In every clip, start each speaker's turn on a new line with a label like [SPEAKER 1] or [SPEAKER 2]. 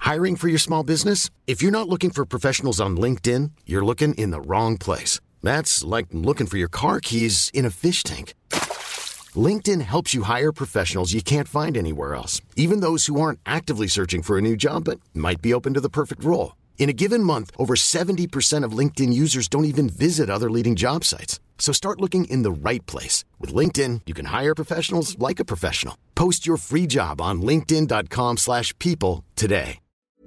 [SPEAKER 1] Hiring for your small business? If you're not looking for professionals on LinkedIn, you're looking in the wrong place. That's like looking for your car keys in a fish tank. LinkedIn helps you hire professionals you can't find anywhere else, even those who aren't actively searching for a new job but might be open to the perfect role. In a given month, over 70% of LinkedIn users don't even visit other leading job sites. So start looking in the right place. With LinkedIn, you can hire professionals like a professional. Post your free job on linkedin.com/people today.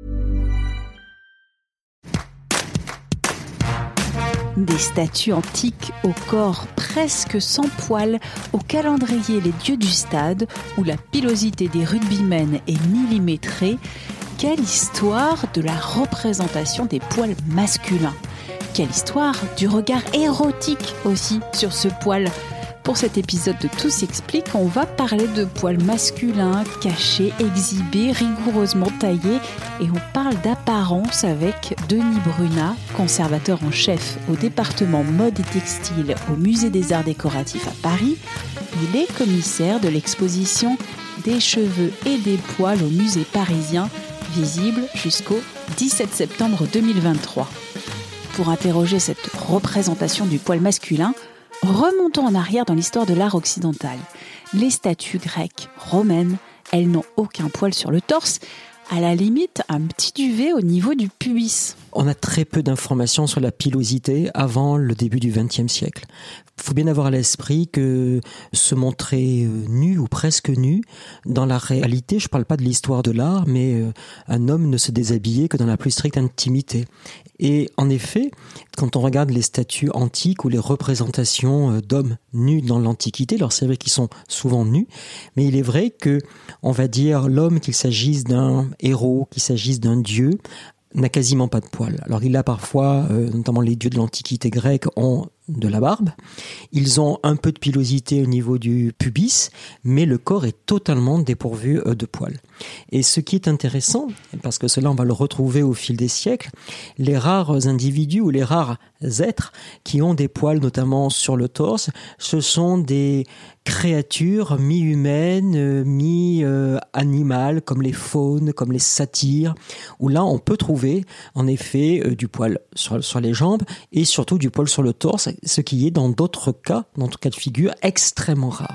[SPEAKER 2] Des statues antiques au corps presque sans poils, au calendrier les dieux du stade, où la pilosité des rugbymen est millimétrée. Quelle histoire de la représentation des poils masculins. Quelle histoire du regard érotique aussi sur ce poil. Pour cet épisode de Tout s'explique, on va parler de poils masculins, cachés, exhibés, rigoureusement taillés, et on parle d'apparence avec Denis Brunat, conservateur en chef au département mode et textile au Musée des Arts Décoratifs à Paris. Il est commissaire de l'exposition Des cheveux et des poils au musée parisien, visible jusqu'au 17 septembre 2023. Pour interroger cette représentation du poil masculin, remontons en arrière dans l'histoire de l'art occidental. Les statues grecques, romaines, elles n'ont aucun poil sur le torse, à la limite un petit duvet au niveau du pubis.
[SPEAKER 3] On a très peu d'informations sur la pilosité avant le début du XXe siècle. Il faut bien avoir à l'esprit que se montrer nu ou presque nu, dans la réalité, je ne parle pas de l'histoire de l'art, mais un homme ne se déshabillait que dans la plus stricte intimité. Et en effet, quand on regarde les statues antiques ou les représentations d'hommes nus dans l'Antiquité, alors c'est vrai qu'ils sont souvent nus, mais il est vrai que, on va dire, l'homme, qu'il s'agisse d'un héros, qu'il s'agisse d'un dieu, n'a quasiment pas de poils. Alors il a parfois, notamment les dieux de l'Antiquité grecque, ont de la barbe. Ils ont un peu de pilosité au niveau du pubis, mais le corps est totalement dépourvu de poils. Et ce qui est intéressant, parce que cela on va le retrouver au fil des siècles, les rares individus ou les rares êtres qui ont des poils notamment sur le torse, ce sont des créatures mi-humaines, mi-animales, comme les faunes, comme les satyres, où là on peut trouver en effet du poil sur les jambes et surtout du poil sur le torse, ce qui est dans d'autres cas, dans d'autres cas de figure, extrêmement rare.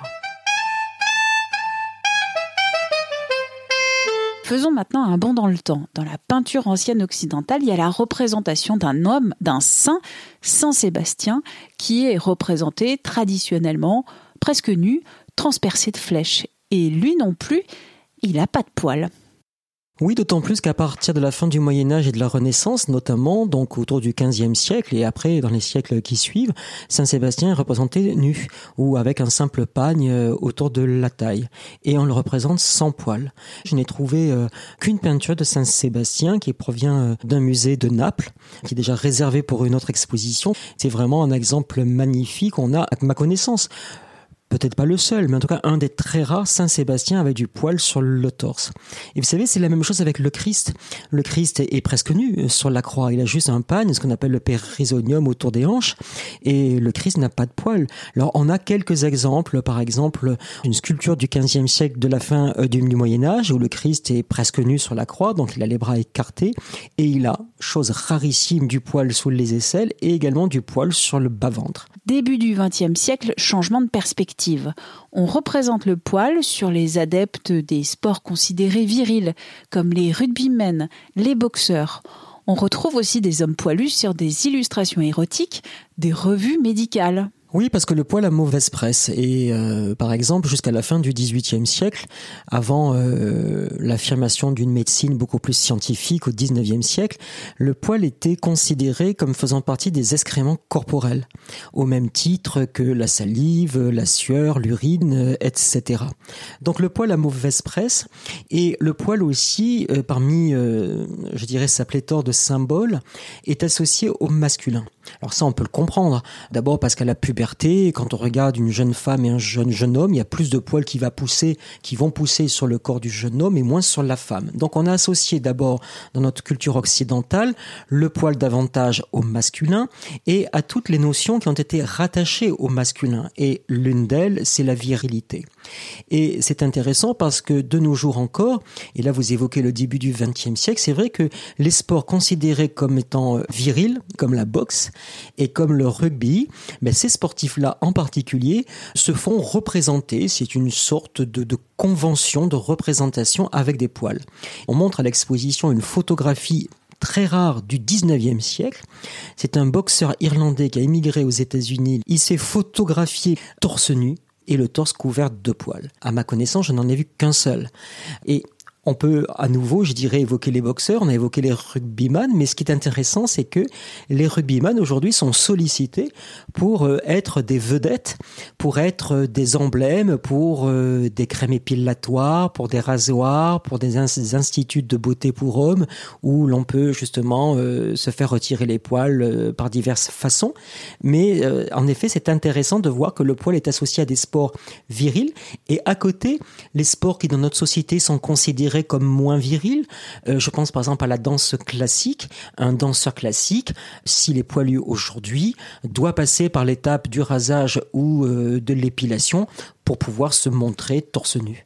[SPEAKER 2] Faisons maintenant un bond dans le temps. Dans la peinture ancienne occidentale, il y a la représentation d'un homme, d'un saint, Saint Sébastien, qui est représenté traditionnellement presque nu, transpercé de flèches. Et lui non plus, il n'a pas de poils.
[SPEAKER 3] Oui, d'autant plus qu'à partir de la fin du Moyen-Âge et de la Renaissance, notamment, donc autour du XVe siècle et après dans les siècles qui suivent, Saint-Sébastien est représenté nu ou avec un simple pagne autour de la taille. Et on le représente sans poils. Je n'ai trouvé qu'une peinture de Saint-Sébastien qui provient d'un musée de Naples, qui est déjà réservé pour une autre exposition. C'est vraiment un exemple magnifique, on a, à ma connaissance, peut-être pas le seul, mais en tout cas un des très rares, Saint-Sébastien avec du poil sur le torse. Et vous savez, c'est la même chose avec le Christ. Le Christ est presque nu sur la croix. Il a juste un pagne, ce qu'on appelle le périsonium autour des hanches, et le Christ n'a pas de poil. Alors on a quelques exemples, par exemple une sculpture du XVe siècle de la fin du Moyen-Âge, où le Christ est presque nu sur la croix, donc il a les bras écartés, et il a, chose rarissime, du poil sous les aisselles, et également du poil sur le bas-ventre.
[SPEAKER 2] Début du XXe siècle, changement de perspective. On représente le poil sur les adeptes des sports considérés virils, comme les rugbymen, les boxeurs. On retrouve aussi des hommes poilus sur des illustrations érotiques, des revues médicales.
[SPEAKER 3] Oui, parce que le poil a mauvaise presse. Et par exemple, jusqu'à la fin du XVIIIe siècle, avant l'affirmation d'une médecine beaucoup plus scientifique au XIXe siècle, le poil était considéré comme faisant partie des excréments corporels, au même titre que la salive, la sueur, l'urine, etc. Donc le poil a mauvaise presse, et le poil aussi, parmi, je dirais, sa pléthore de symboles, est associé au masculin. Alors ça, on peut le comprendre. D'abord parce qu'à la puberté, quand on regarde une jeune femme et un jeune homme, il y a plus de poils qui vont pousser sur le corps du jeune homme et moins sur la femme. Donc on a associé d'abord, dans notre culture occidentale, le poil davantage au masculin et à toutes les notions qui ont été rattachées au masculin. Et l'une d'elles, c'est la virilité. Et c'est intéressant parce que de nos jours encore, et là vous évoquez le début du XXe siècle, c'est vrai que les sports considérés comme étant virils, comme la boxe et comme le rugby, ces sportifs-là en particulier se font représenter. C'est une sorte de convention, de représentation avec des poils. On montre à l'exposition une photographie très rare du 19e siècle. C'est un boxeur irlandais qui a émigré aux États-Unis. Il s'est photographié torse nu et le torse couvert de poils. À ma connaissance, je n'en ai vu qu'un seul. Et on peut à nouveau, je dirais, évoquer les boxeurs, on a évoqué les rugbyman, mais ce qui est intéressant, c'est que les rugbyman aujourd'hui sont sollicités pour être des vedettes, pour être des emblèmes, pour des crèmes épilatoires, pour des rasoirs, pour des instituts de beauté pour hommes, où l'on peut justement se faire retirer les poils par diverses façons. Mais en effet, c'est intéressant de voir que le poil est associé à des sports virils, et à côté, les sports qui dans notre société sont considérés comme moins viril. Je pense par exemple à la danse classique. Un danseur classique, s'il est poilu aujourd'hui, doit passer par l'étape du rasage ou de l'épilation pour pouvoir se montrer torse nu.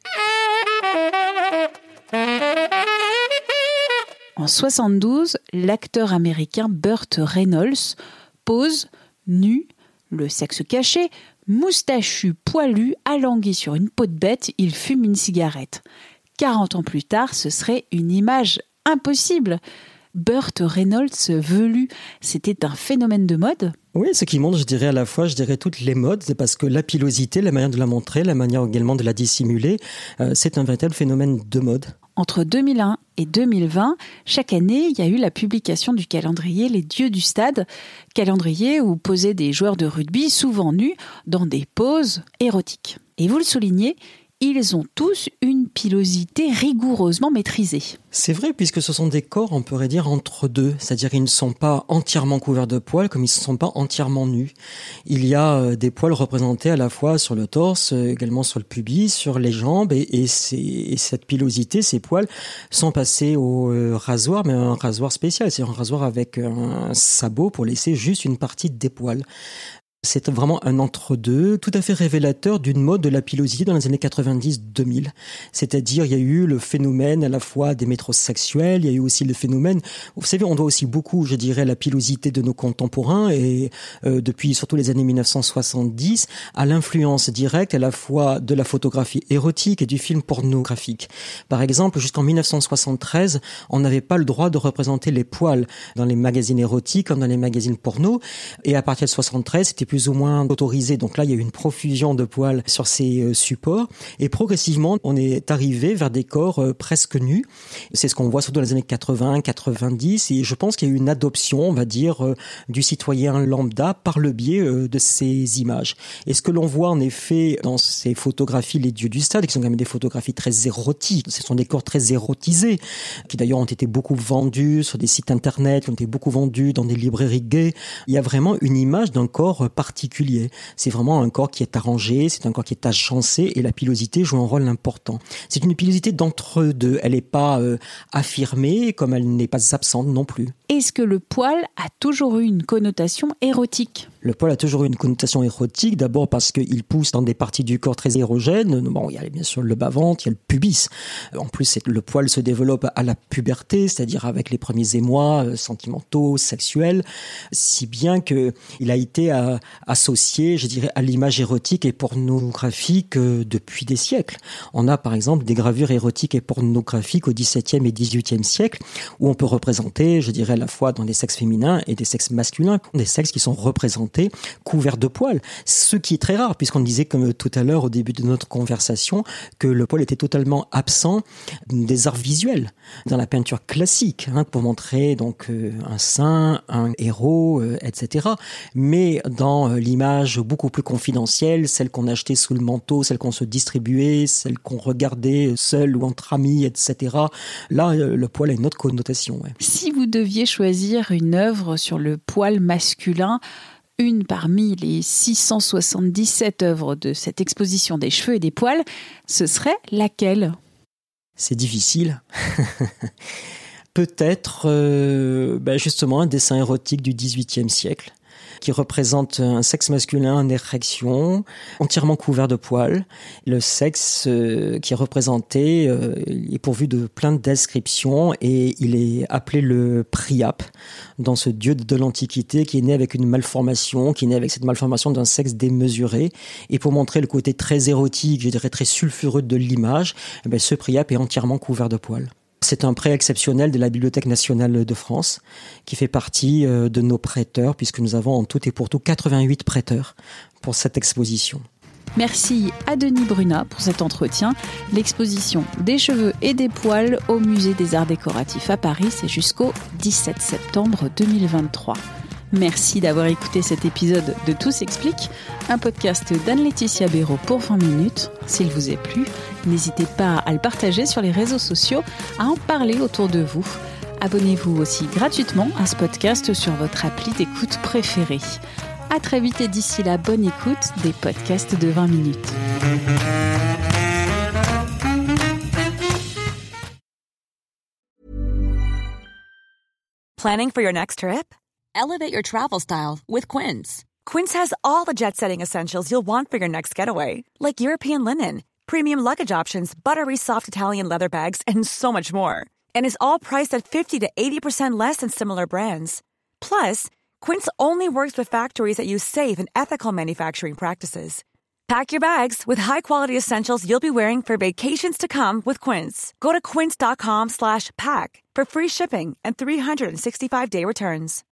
[SPEAKER 2] En 1972, l'acteur américain Burt Reynolds pose nu, le sexe caché, moustachu, poilu, alangui sur une peau de bête, il fume une cigarette. 40 ans plus tard, ce serait une image impossible. Burt Reynolds velu, c'était un phénomène de mode ?
[SPEAKER 3] Oui, ce qui montre, je dirais toutes les modes, c'est parce que la pilosité, la manière de la montrer, la manière également de la dissimuler, c'est un véritable phénomène de mode.
[SPEAKER 2] Entre 2001 et 2020, chaque année, il y a eu la publication du calendrier Les Dieux du Stade, calendrier où posaient des joueurs de rugby, souvent nus, dans des poses érotiques. Et vous le soulignez, ils ont tous une pilosité rigoureusement maîtrisée.
[SPEAKER 3] C'est vrai, puisque ce sont des corps, on pourrait dire, entre deux. C'est-à-dire qu'ils ne sont pas entièrement couverts de poils, comme ils ne sont pas entièrement nus. Il y a des poils représentés à la fois sur le torse, également sur le pubis, sur les jambes, et cette pilosité, ces poils, sont passés au rasoir, mais un rasoir spécial. C'est un rasoir avec un sabot pour laisser juste une partie des poils. C'est vraiment un entre-deux, tout à fait révélateur d'une mode de la pilosité dans les années 90-2000. C'est-à-dire, il y a eu le phénomène à la fois des métrosexuels, il y a eu aussi le phénomène, vous savez, on doit aussi beaucoup, je dirais, la pilosité de nos contemporains et depuis surtout les années 1970, à l'influence directe à la fois de la photographie érotique et du film pornographique. Par exemple, jusqu'en 1973, on n'avait pas le droit de représenter les poils dans les magazines érotiques comme dans les magazines porno, et à partir de 73, c'était plus ou moins autorisé. Donc là, il y a eu une profusion de poils sur ces supports. Et progressivement, on est arrivé vers des corps presque nus. C'est ce qu'on voit surtout dans les années 80, 90. Et je pense qu'il y a eu une adoption, on va dire, du citoyen lambda par le biais de ces images. Et ce que l'on voit en effet dans ces photographies, les dieux du stade, qui sont quand même des photographies très érotiques. Ce sont des corps très érotisés, qui d'ailleurs ont été beaucoup vendus sur des sites internet, qui ont été beaucoup vendus dans des librairies gays. Il y a vraiment une image d'un corps particulier. C'est vraiment un corps qui est arrangé, c'est un corps qui est agencé et la pilosité joue un rôle important. C'est une pilosité d'entre-deux. Elle n'est pas affirmée comme elle n'est pas absente non plus.
[SPEAKER 2] Est-ce que le poil a toujours eu une connotation érotique ?
[SPEAKER 3] Le poil a toujours eu une connotation érotique, d'abord parce qu'il pousse dans des parties du corps très érogènes. Bon, il y a bien sûr le bas-ventre, il y a le pubis. En plus, le poil se développe à la puberté, c'est-à-dire avec les premiers émois sentimentaux, sexuels, si bien qu'il a été associé, je dirais, à l'image érotique et pornographique depuis des siècles. On a par exemple des gravures érotiques et pornographiques au XVIIe et XVIIIe siècle où on peut représenter, je dirais, à la fois dans des sexes féminins et des sexes masculins, des sexes qui sont représentés couverts de poils, ce qui est très rare puisqu'on disait comme tout à l'heure au début de notre conversation que le poil était totalement absent des arts visuels dans la peinture classique, pour montrer donc un saint, un héros, etc. Mais dans l'image beaucoup plus confidentielle, celle qu'on achetait sous le manteau, celle qu'on se distribuait, celle qu'on regardait seul ou entre amis, etc. Là, le poil a une autre connotation. Ouais.
[SPEAKER 2] Si vous deviez choisir une œuvre sur le poil masculin, une parmi les 677 œuvres de cette exposition des cheveux et des poils, ce serait laquelle ?
[SPEAKER 3] C'est difficile. Peut-être justement un dessin érotique du XVIIIe siècle qui représente un sexe masculin en érection, entièrement couvert de poils. Le sexe qui est représenté est pourvu de plein de descriptions et il est appelé le Priape, dans ce dieu de l'Antiquité qui est né avec une malformation, qui est né avec cette malformation d'un sexe démesuré. Et pour montrer le côté très érotique, je dirais très sulfureux de l'image, ce Priape est entièrement couvert de poils. C'est un prêt exceptionnel de la Bibliothèque nationale de France qui fait partie de nos prêteurs puisque nous avons en tout et pour tout 88 prêteurs pour cette exposition.
[SPEAKER 2] Merci à Denis Brunat pour cet entretien. L'exposition des cheveux et des poils au Musée des Arts Décoratifs à Paris, c'est jusqu'au 17 septembre 2023. Merci d'avoir écouté cet épisode de Tout s'explique, un podcast d'Anne-Laetitia Béraud pour 20 minutes. S'il vous est plu, n'hésitez pas à le partager sur les réseaux sociaux, à en parler autour de vous. Abonnez-vous aussi gratuitement à ce podcast sur votre appli d'écoute préférée. À très vite et d'ici là, bonne écoute des podcasts de 20 minutes.
[SPEAKER 4] Planning for your next trip? Elevate your travel style with Quince. Quince has all the jet-setting essentials you'll want for your next getaway, like European linen, premium luggage options, buttery soft Italian leather bags, and so much more. And is all priced at 50 to 80% less than similar brands. Plus, Quince only works with factories that use safe and ethical manufacturing practices. Pack your bags with high-quality essentials you'll be wearing for vacations to come with Quince. Go to quince.com/pack for free shipping and 365-day returns.